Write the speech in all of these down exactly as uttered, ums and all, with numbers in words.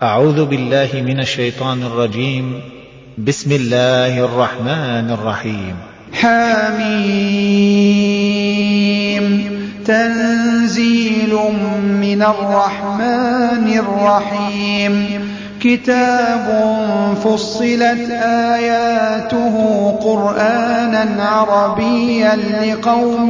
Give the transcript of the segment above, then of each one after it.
أعوذ بالله من الشيطان الرجيم. بسم الله الرحمن الرحيم. حميم تنزيل من الرحمن الرحيم. كتاب فصلت آياته قرآنا عربيا لقوم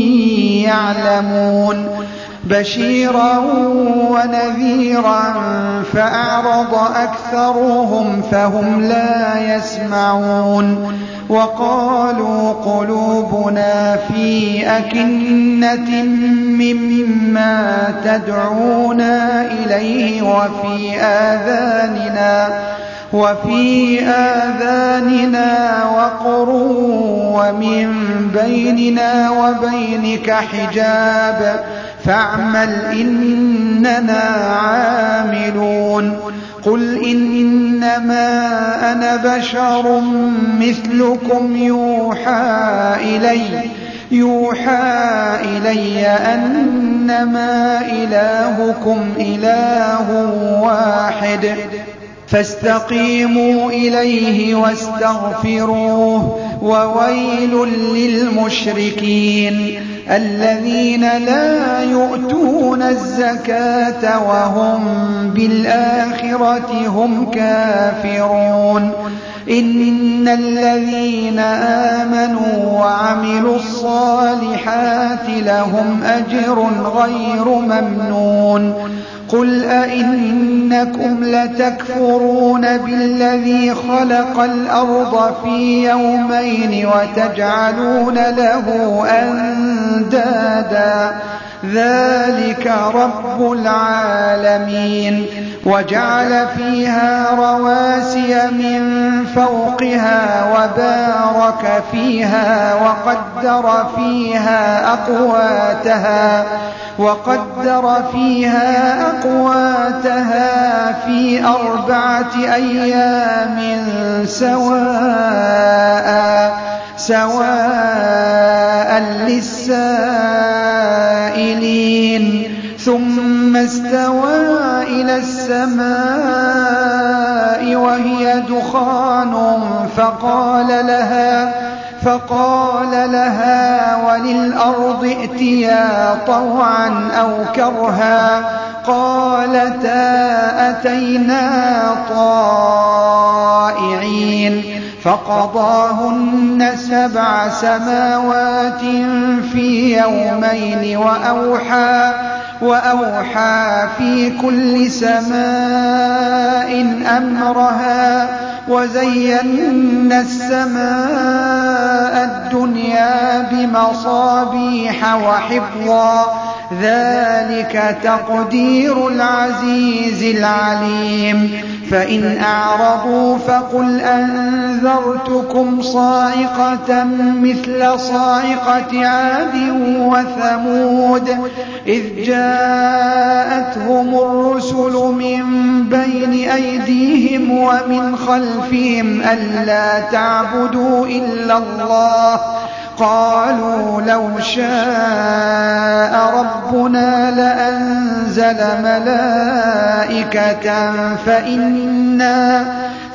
يعلمون بشيرا ونذيرا فأعرض أكثرهم فهم لا يسمعون. وقالوا قلوبنا في أكنة مما تدعونا إليه وفي آذاننا وفي آذاننا وقر ومن بيننا وبينك حجاب فاعمل إننا عاملون. قل إنما أنا بشر مثلكم يوحى إلي يوحى إلي أنما إلهكم إله واحد فاستقيموا إليه واستغفروه وويل للمشركين الذين لا يؤتون الزكاة وهم بالآخرة هم كافرون. إن الذين آمنوا وعملوا الصالحات لهم أجر غير ممنون. قل أئنكم لتكفرون بالذي خلق الأرض في يومين وتجعلون له أندادا ذلك رب العالمين. وجعل فيها رواسي من فوقها وبارك فيها وقدر فيها أقواتها وقدر فيها أقواتها في أربعة أيام سواء سواء للسائلين. ثم استوى إلى السماء وهي دخان فقال لها فقال لها وللأرض ائتيا طوعا أو كرها قالتا أتينا طائعين. فقضاهن سبع سماوات في يومين وأوحى وأوحى في كل سماء أمرها وزينا السماء الدنيا بمصابيح وحفظا ذلك تقدير العزيز العليم. فإن أعرضوا فقل أنذرتكم صاعقة مثل صاعقة عاد وثمود إذ جاءتهم الرسل من بين أيديهم ومن خلفهم ألا تعبدوا إلا الله قالوا لو شاء ربنا لأنزل ملائكة فإنا,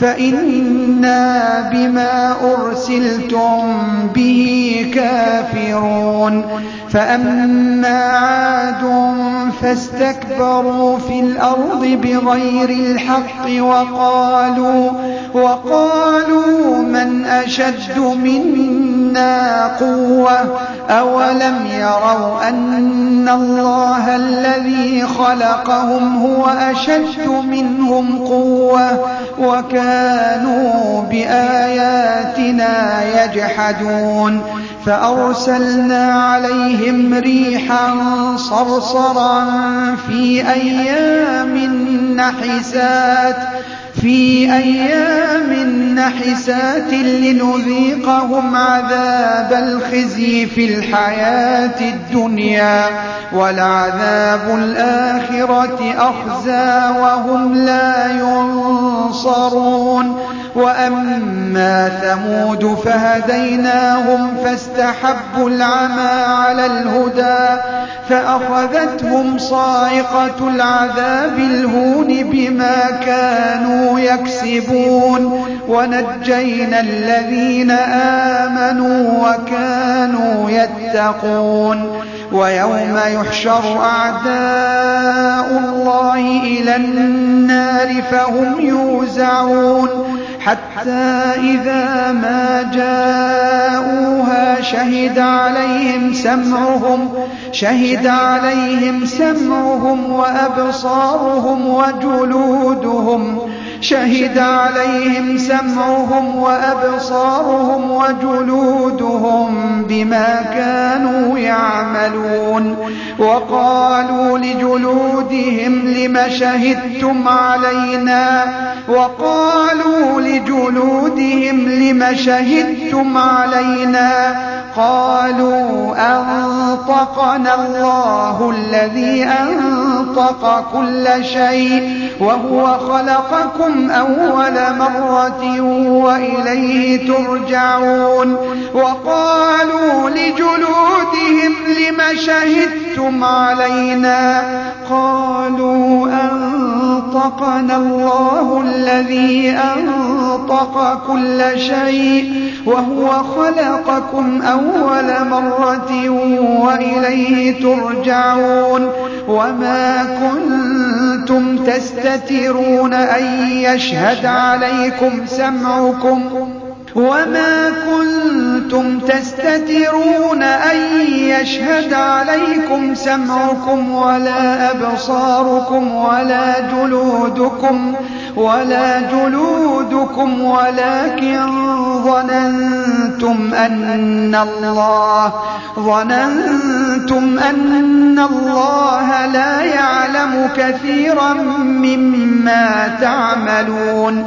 فإنا بما أرسلتم به كافرون. فأما عاد فاستكبروا في الأرض بغير الحق وقالوا, وقالوا من أشد منا قوة أولم يروا أن الله الذي خلقهم هو أشد منهم قوة وكانوا بآياتنا يجحدون. فأرسلنا عليهم ريحا صرصرا في أيام نحسات في أيام نحسات لنذيقهم عذاب الخزي في الحياة الدنيا ولعذاب الآخرة أخزى وهم لا ينصرون. وأما أما ثمود فهديناهم فاستحبوا العمى على الهدى فأخذتهم صاعقة العذاب الهون بما كانوا يكسبون ونجينا الذين آمنوا وكانوا يتقون ويوم يحشر أعداء الله إلى النار فهم يوزعون حتى إذا ما جاءوها شهد عليهم سمعهم شهد عليهم سمعهم وأبصارهم وجلودهم شهد عليهم سمعهم وأبصارهم وجلودهم بما كانوا يعملون وقالوا لجلودهم لم شهدتم علينا وقالوا لجلودهم لم شهدتم علينا قالوا أنطقنا الله الذي أنطق كل شيء وهو خلقكم أول مرة وإليه ترجعون وقالوا لجلودهم لم شهدتم علينا قالوا أنطقنا الله الذي أنطق كل شيء وهو خلقكم أول مرة وإليه ترجعون وما كنتم تستترون أن يشهد عليكم سمعكم وما كنتم تستترون أن يشهد عليكم سمعكم ولا أبصاركم ولا جلودكم ولا جلودكم ولكن ظننتم أن الله ظننتم أن الله لا يعلم كثيرا مما تعملون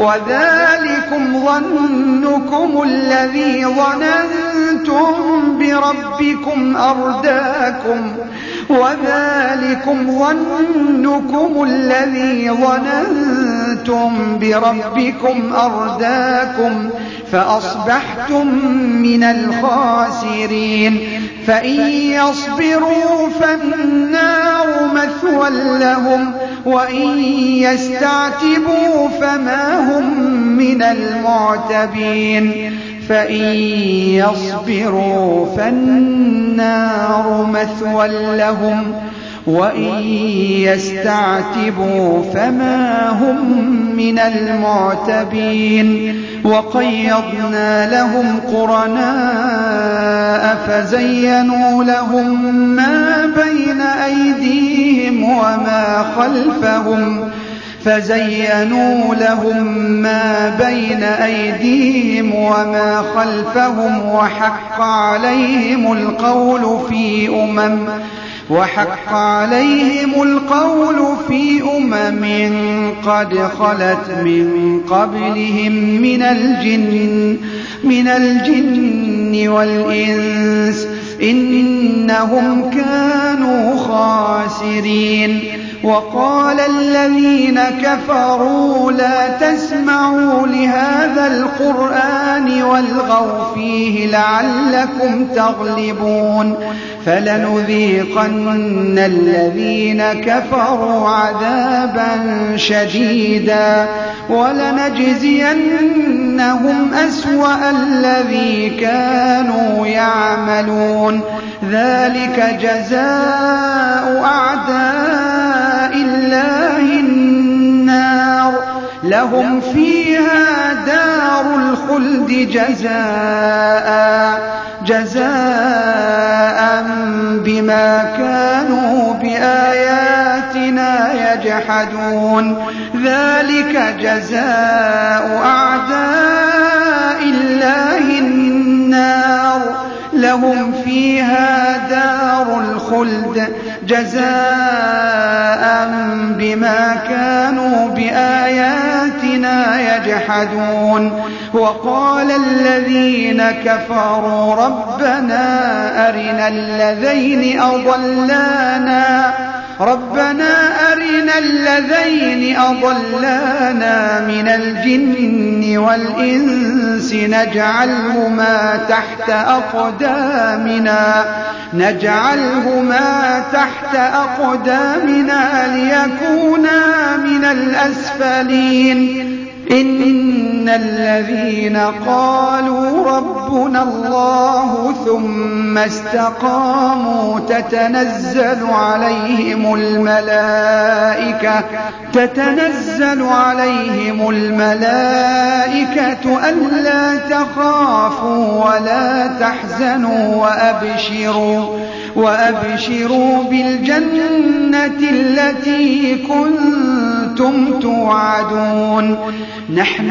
وذلكم ظنكم الذي ظننتم بربكم أرداكم وذلكم ظنكم الذي ظننتم بربكم أرداكم فأصبحتم من الخاسرين فإن يصبروا فالنار مثوى لهم وإن يستعتبوا فما هم من المعتبين فإن يصبروا فالنار مثوى لهم وإن يستعتبوا فما هم من المعتبين وقيضنا لهم قرناء فزينوا لهم ما بين أيديهم وما خلفهم فزينوا لهم ما بين أيديهم وما خلفهم وحق عليهم القول في أمم وحق عليهم القول في أمم قد خلت من قبلهم من الجن من الجن والإنس إنهم كانوا خاسرين وقال الذين كفروا لا تسمعوا لهذا القرآن والغوا فيه لعلكم تغلبون فلنذيقن الذين كفروا عذابا شديدا ولنجزينهم أسوأ الذي كانوا يعملون ذلك جزاء أعداء الله النار لهم فيها دار الخلد جزاء جزاء بما كانوا بآياتنا يجحدون ذلك جزاء أعداء الله النار لهم فيها دار الخلد جزاء بما كانوا بآياتنا يجحدون وقال الذين كفروا ربنا أرنا الذين أضلانا ربنا أرنا الذين أضلانا من الجن والإنس نجعلهما تحت أقدامنا نجعلهما تحت أقدامنا ليكونا من الأسفلين إن الذين قالوا ربنا الله ثم استقاموا تتنزل عليهم الملائكة تتنزل عليهم الملائكة ألا تخافوا ولا تحزنوا وأبشروا وأبشروا بالجنة التي كنتم توعدون نحن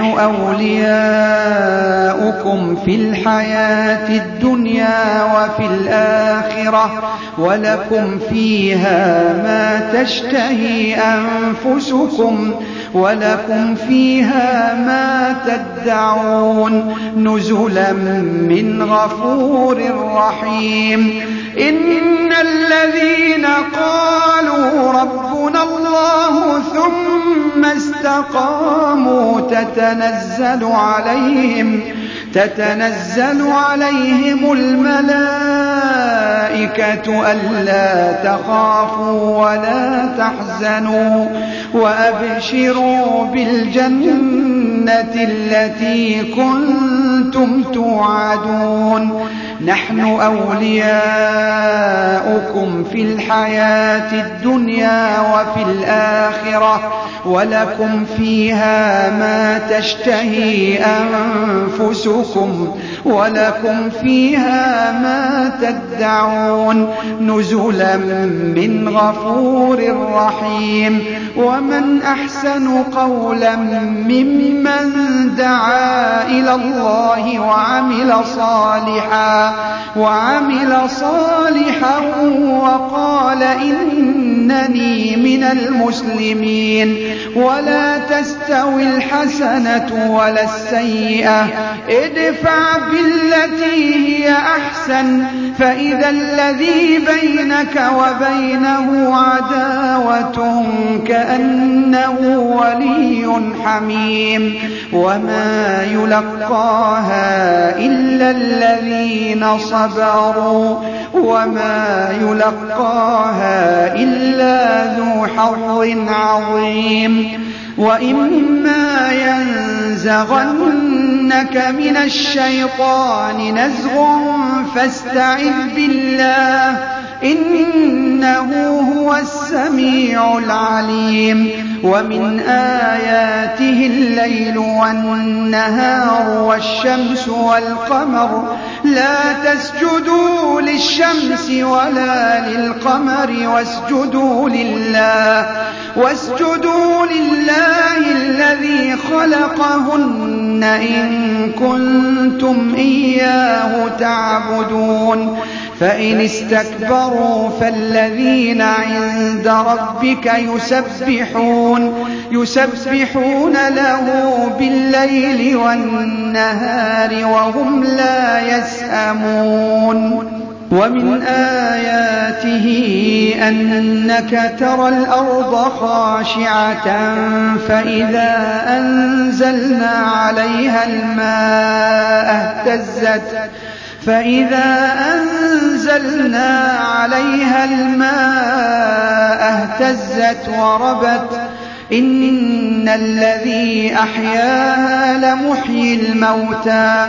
أولياؤكم في الحياة الدنيا وفي الآخرة ولكم فيها ما تشتهي أنفسكم ولكم فيها ما تدعون نزلا من غفور رحيم إن الذين قالوا ربنا الله ثم استقاموا تتنزل عليهم تتنزل عليهم الملائكة ألا تخافوا ولا تحزنوا وأبشروا بالجنة التي كنتم توعدون نحن أولياؤكم في الحياة الدنيا وفي الآخرة ولكم فيها ما تشتهي أنفسكم ولكم فيها ما تدعون نزلا من غفور رحيم ومن أحسن قولا ممن دعا إلى الله وعمل صالحا وعمل صالحا وقال إنني من المسلمين ولا تستوي الحسنة ولا السيئة ادفع بالتي هي أحسن فإذا الذي بينك وبينه عداوة كأنه ولي حميم وما يلقاها إلا الذين صبروا وما يلقاها إلا ذو حظ عظيم وإما ينزغنك من الشيطان نزغ فاستعذ بالله إنه هو السميع العليم ومن آياته الليل والنهار والشمس والقمر لا تسجدوا للشمس ولا للقمر واسجدوا لله واسجدوا لله الذي خلقهن إن كنتم إياه تعبدون فإن استكبروا فالذين عند ربك يسبحون يسبحون له بالليل والنهار وهم لا يسأمون ومن آياته أنك ترى الأرض خاشعة فإذا أنزلنا عليها الماء اهتزت فإذا أنزلنا عليها الماء اهتزت وربت إن الذي أحياها لمحيي الموتى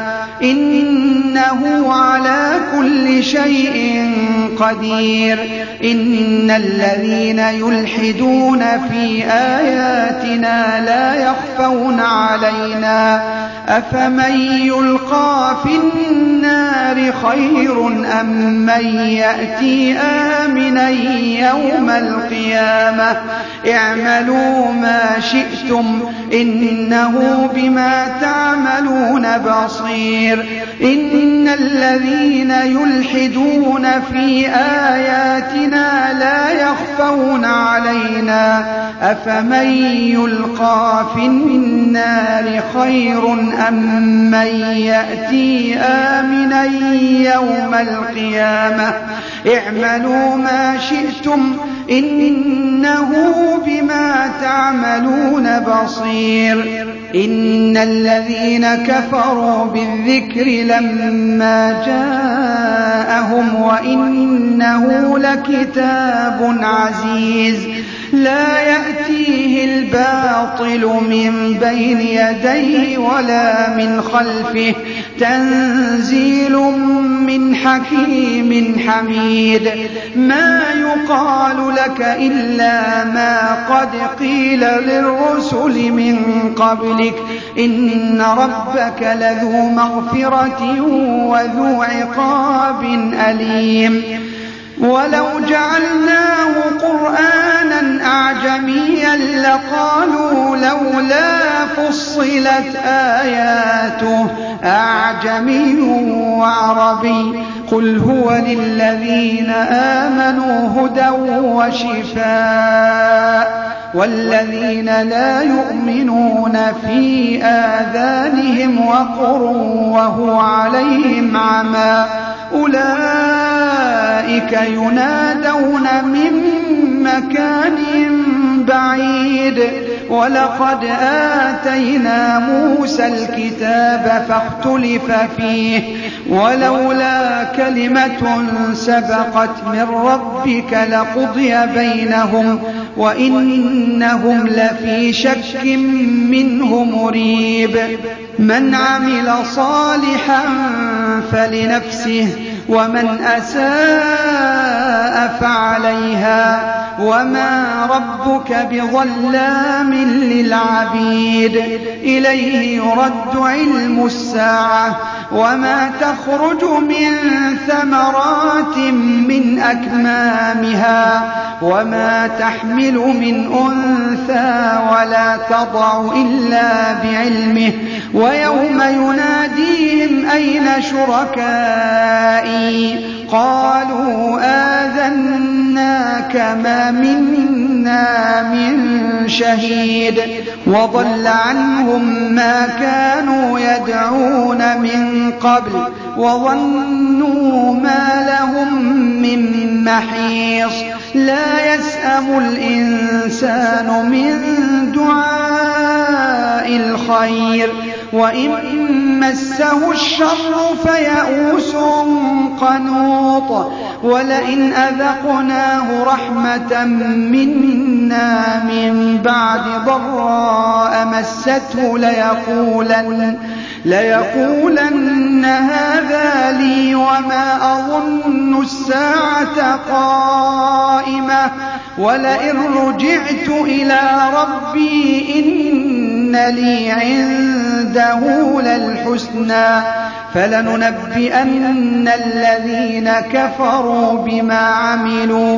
إنه على كل شيء قدير إن الذين يلحدون في آياتنا لا يخفون علينا أفمن يلقى في النار خير أم من يأتي آمنا يوم القيامة اعملوا ما شئتم إنه بما تعملون بصير إن الذين يلحدون في آياتنا لا يخفون علينا أفمن يلقى في النار خير أم من يأتي آمنا يوم القيامة اعملوا ما شئتم إنه بما تعملون بصير إن الذين كفروا بالذكر لما جاءهم وإنه لكتاب عزيز لا يأتيه الباطل من بين يديه ولا من خلفه تنزيل من حكيم حميد ما يقال لك إلا ما قد قيل للرسل من قبلك إن ربك لذو مغفرة وذو عقاب أليم ولو جعلناه قرآنا أعجميا لقالوا لولا فصلت آياته أعجمي وعربي قل هو للذين آمنوا هدى وشفاء والذين لا يؤمنون في آذانهم وقر وهو عليهم عمى أولئك ينادون من مكان بعيد ولقد آتينا موسى الكتاب فاختلف فيه ولولا كلمة سبقت من ربك لقضي بينهم وإنهم لفي شك منه مريب من عمل صالحا فلنفسه ومن أساء فعليها وما ربك بظلام للعبيد إليه يرد علم الساعة وما تخرج من ثمرات من أكمامها وما تحمل من أنثى ولا تضع إلا بعلمه ويوم يناديهم أين شركائي قالوا آذناك ما منا من شهيد وضل عنهم ما كانوا يدعون من قبل وظنوا ما لهم من محيص لا يسأم الإنسان من دعاء الخير وإن مسه الشر فيئوس قنوط ولئن أذقناه رحمة منا من بعد ضراء مسته ليقولن, ليقولن هذا لي وما أظن الساعة قائمة ولئن رجعت إلى ربي إن لي عنده للحسنى فلننبئن الذين كفروا بما عملوا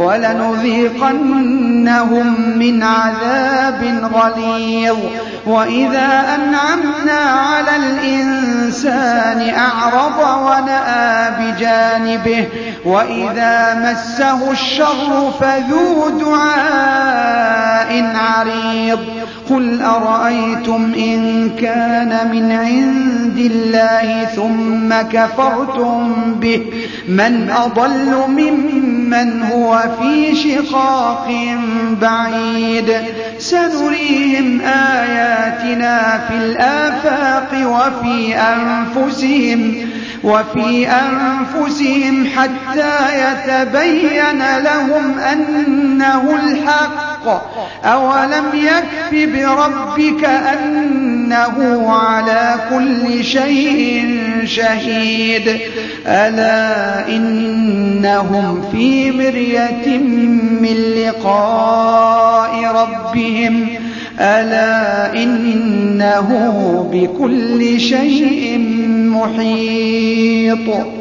ولنذيقنهم من عذاب غليظ وإذا أنعمنا على الإنسان أعرض ونأى بجانبه وإذا مسه الشر فذو دعاء عريض قل أرأيتم إن كان من عند الله ثم كفرتم به من أضل ممن هو في شقاق بعيد سنريهم آياتنا في الآفاق وفي أنفسهم وفي أنفسهم حتى يتبين لهم أنه الحق أولم يكف بربك أنه على كل شيء شهيد ألا إنهم في مرية من لقاء ربهم ألا إنه بكل شيء محيط